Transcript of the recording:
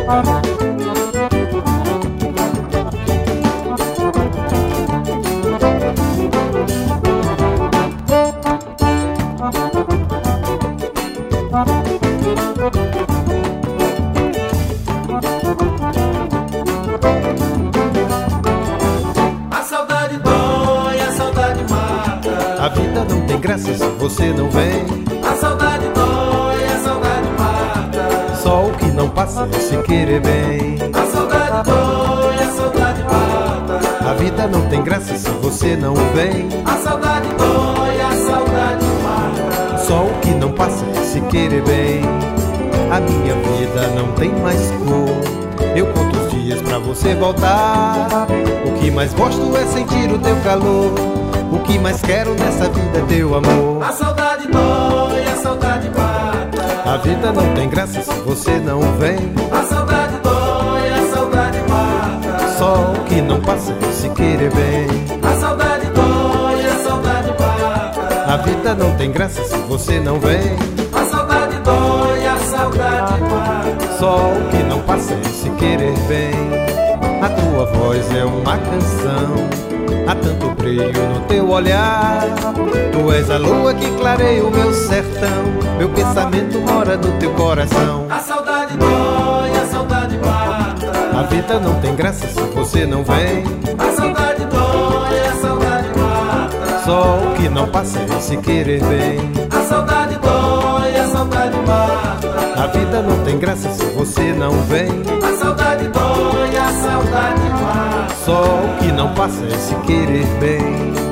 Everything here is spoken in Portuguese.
A saudade dói, a saudade mata. A vida não tem graça se você não vem. A saudade dói, a saudade mata. Só o que não passa é se querer bem. A saudade dói, a saudade mata. A vida não tem graça se você não vem. A saudade dói, a saudade mata. Só o que não passa é se querer bem. A minha vida não tem mais cor. Eu conto os dias pra você voltar. O que mais gosto é sentir o teu calor. O que mais quero nessa vida é teu amor. A saudade dói, a saudade mata. A vida não tem graça se você não vem. A saudade dói, a saudade mata. Só o que não passa é se querer bem. A saudade dói, a saudade mata. A vida não tem graça se você não vem. A saudade dói, a saudade mata. Só o que não passa é se querer bem. A tua voz é uma canção, há tanto brilho no teu olhar. Tu és a lua que clareia o meu sertão. Meu pensamento mora no teu coração. A saudade dói, a saudade mata. A vida não tem graça se você não vem. A saudade dói, a saudade mata. Só o que não passa é se querer bem. A saudade dói, a saudade mata. A vida não tem graça se você não vem. A saudade dói, a saudade mata. Só o que não passa é se querer bem.